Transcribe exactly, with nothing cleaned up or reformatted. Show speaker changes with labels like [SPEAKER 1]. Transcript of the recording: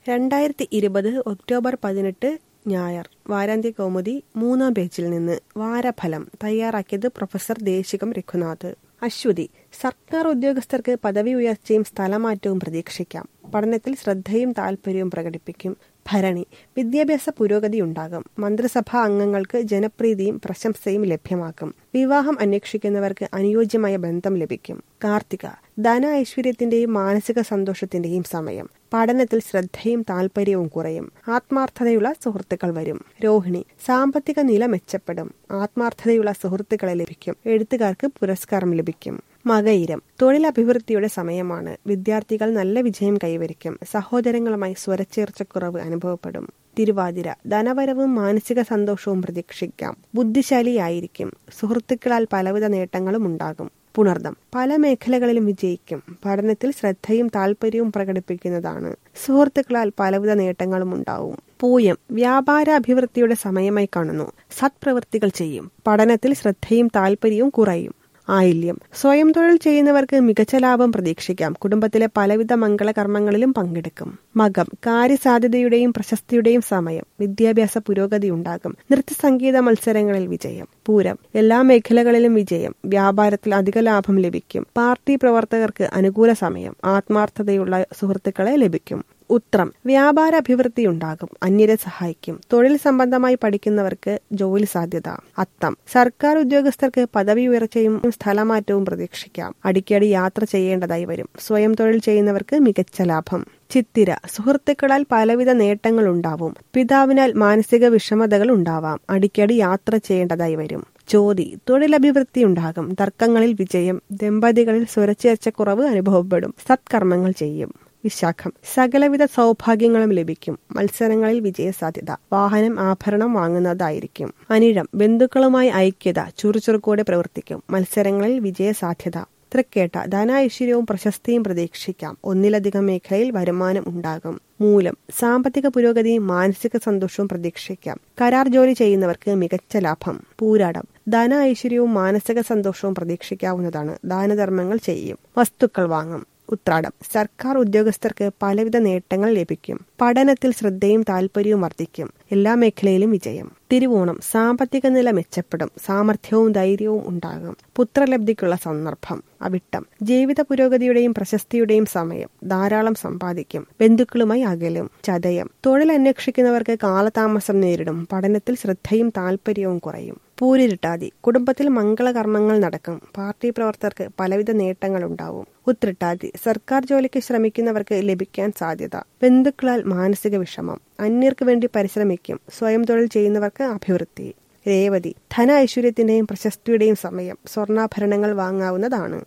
[SPEAKER 1] രണ്ടായിരത്തി ഇരുപത് ഒക്ടോബർ പതിനെട്ട് ഞായർ. വാരാന്ത്യ കൗമുദി മൂന്നാം പേജിൽ നിന്ന്. വാരഫലം തയ്യാറാക്കിയത് പ്രൊഫസർ ദേശികം രഘുനാഥ്. അശ്വതി. സർക്കാർ ഉദ്യോഗസ്ഥർക്ക് പദവി ഉയർച്ചയും സ്ഥലമാറ്റവും പ്രതീക്ഷിക്കാം. പഠനത്തിൽ ശ്രദ്ധയും താൽപര്യവും പ്രകടിപ്പിക്കും. ഭരണി. വിദ്യാഭ്യാസ പുരോഗതി ഉണ്ടാകും. മന്ത്രിസഭാ അംഗങ്ങൾക്ക് ജനപ്രീതിയും പ്രശംസയും ലഭ്യമാക്കും. വിവാഹം അന്വേഷിക്കുന്നവർക്ക് അനുയോജ്യമായ ബന്ധം ലഭിക്കും. കാർത്തിക. ധന ഐശ്വര്യത്തിന്റെയും മാനസിക സന്തോഷത്തിന്റെയും സമയം. പഠനത്തിൽ ശ്രദ്ധയും താൽപര്യവും കുറയും. ആത്മാർത്ഥതയുള്ള സുഹൃത്തുക്കൾ വരും. രോഹിണി. സാമ്പത്തിക നില മെച്ചപ്പെടും. ആത്മാർത്ഥതയുള്ള സുഹൃത്തുക്കളെ ലഭിക്കും. എഴുത്തുകാർക്ക് പുരസ്കാരം ലഭിക്കും. മകയിരം. തൊഴിലഭിവൃദ്ധിയുടെ സമയമാണ്. വിദ്യാർത്ഥികൾ നല്ല വിജയം കൈവരിക്കും. സഹോദരങ്ങളുമായി സ്വരച്ചേർച്ചക്കുറവ് അനുഭവപ്പെടും. തിരുവാതിര. ധനവരവും മാനസിക സന്തോഷവും പ്രതീക്ഷിക്കാം. ബുദ്ധിശാലിയായിരിക്കും. സുഹൃത്തുക്കളാൽ പലവിധ നേട്ടങ്ങളും ഉണ്ടാകും. പുണർദം. പല മേഖലകളിലും വിജയിക്കും. പഠനത്തിൽ ശ്രദ്ധയും താൽപര്യവും പ്രകടിപ്പിക്കുന്നതാണ്. സുഹൃത്തുക്കളാൽ പലവിധ നേട്ടങ്ങളും ഉണ്ടാവും. പൂയം. വ്യാപാരാഭിവൃദ്ധിയുടെ സമയമായി കാണുന്നു. സത്പ്രവൃത്തികൾ ചെയ്യും. പഠനത്തിൽ ശ്രദ്ധയും താൽപര്യവും കുറയും. ആയില്യം. സ്വയം തൊഴിൽ ചെയ്യുന്നവർക്ക് മികച്ച ലാഭം പ്രതീക്ഷിക്കാം. കുടുംബത്തിലെ പലവിധ മംഗളകർമ്മങ്ങളിലും പങ്കെടുക്കും. മകം. കാര്യസാധ്യതയുടെയും പ്രശസ്തിയുടെയും സമയം. വിദ്യാഭ്യാസ പുരോഗതി ഉണ്ടാകും. നൃത്തസംഗീത മത്സരങ്ങളിൽ വിജയം. പൂരം. എല്ലാ മേഖലകളിലും വിജയം. വ്യാപാരത്തിൽ അധിക ലാഭം ലഭിക്കും. പാർട്ടി പ്രവർത്തകർക്ക് അനുകൂല സമയം. ആത്മാർത്ഥതയുള്ള സുഹൃത്തുക്കളെ ലഭിക്കും. ഉത്രം. വ്യാപാര അഭിവൃദ്ധി ഉണ്ടാകും. അന്യരെ സഹായിക്കും. തൊഴിൽ സംബന്ധമായി പഠിക്കുന്നവർക്ക് ജോലി സാധ്യത. അത്തം. സർക്കാർ ഉദ്യോഗസ്ഥർക്ക് പദവി ഉയർച്ചയും സ്ഥലമാറ്റവും പ്രതീക്ഷിക്കാം. അടിക്കടി യാത്ര ചെയ്യേണ്ടതായി വരും. സ്വയം തൊഴിൽ ചെയ്യുന്നവർക്ക് മികച്ച ലാഭം. ചിത്തിര. സുഹൃത്തുക്കളാൽ പലവിധ നേട്ടങ്ങൾ ഉണ്ടാവും. പിതാവിനാൽ മാനസിക വിഷമതകൾ ഉണ്ടാവാം. അടിക്കടി യാത്ര ചെയ്യേണ്ടതായി വരും. ചോതി. തൊഴിലഭിവൃദ്ധി ഉണ്ടാകും. തർക്കങ്ങളിൽ വിജയം. ദമ്പതികളിൽ സ്വരച്ചേർച്ചക്കുറവ് അനുഭവപ്പെടും. സത്കർമ്മങ്ങൾ ചെയ്യും. വിശാഖം. സകലവിധ സൗഭാഗ്യങ്ങളും ലഭിക്കും. മത്സരങ്ങളിൽ വിജയസാധ്യത. വാഹനം ആഭരണം വാങ്ങുന്നതായിരിക്കും. അനിഴം. ബന്ധുക്കളുമായി ഐക്യത. ചുറുചുറുക്കോടെ പ്രവർത്തിക്കും. മത്സരങ്ങളിൽ വിജയസാധ്യത. തൃക്കേട്ട. ധനൈശ്വര്യവും പ്രശസ്തിയും പ്രതീക്ഷിക്കാം. ഒന്നിലധികം മേഖലയിൽ വരുമാനം ഉണ്ടാകും. മൂലം. സാമ്പത്തിക പുരോഗതിയും മാനസിക സന്തോഷവും പ്രതീക്ഷിക്കാം. കരാർ ജോലി ചെയ്യുന്നവർക്ക് മികച്ച ലാഭം. പൂരാടം. ധന ഐശ്വര്യവും മാനസിക സന്തോഷവും പ്രതീക്ഷിക്കാവുന്നതാണ്. ദാനധർമ്മങ്ങൾ ചെയ്യും. വസ്തുക്കൾ വാങ്ങും. ഉത്രാടം. സർക്കാർ ഉദ്യോഗസ്ഥർക്ക് പലവിധ നേട്ടങ്ങൾ ലഭിക്കും. പഠനത്തിൽ ശ്രദ്ധയും താൽപര്യവും വർദ്ധിക്കും. എല്ലാ മേഖലയിലും വിജയം. തിരുവോണം. സാമ്പത്തിക നില മെച്ചപ്പെടും. സാമർഥ്യവും ധൈര്യവും ഉണ്ടാകും. പുത്രലബ്ധിക്കുള്ള സന്ദർഭം. അവിട്ടം. ജീവിത പുരോഗതിയുടെയും പ്രശസ്തിയുടെയും സമയം. ധാരാളം സമ്പാദിക്കും. ബന്ധുക്കളുമായി അകലും. ചതയം. തൊഴിൽ അന്വേഷിക്കുന്നവർക്ക് കാലതാമസം നേരിടും. പഠനത്തിൽ ശ്രദ്ധയും താൽപര്യവും കുറയും. പൂരിരുട്ടാതി. കുടുംബത്തിൽ മംഗളകർമ്മങ്ങൾ നടക്കും. പാർട്ടി പ്രവർത്തകർക്ക് പലവിധ നേട്ടങ്ങൾ ഉണ്ടാവും. ഉത്രട്ടാതി. സർക്കാർ ജോലിക്ക് ശ്രമിക്കുന്നവർക്ക് ലഭിക്കാൻ സാധ്യത. ബന്ധുക്കളാൽ മാനസിക വിഷമം. അന്യർക്ക് വേണ്ടി പരിശ്രമിക്കും. സ്വയം തൊഴിൽ ചെയ്യുന്നവർക്ക് അഭിവൃദ്ധി. രേവതി. ധന ഐശ്വര്യത്തിന്റെയും പ്രശസ്തിയുടെയും സമയം. സ്വർണ്ണാഭരണങ്ങൾ വാങ്ങാവുന്നതാണ്.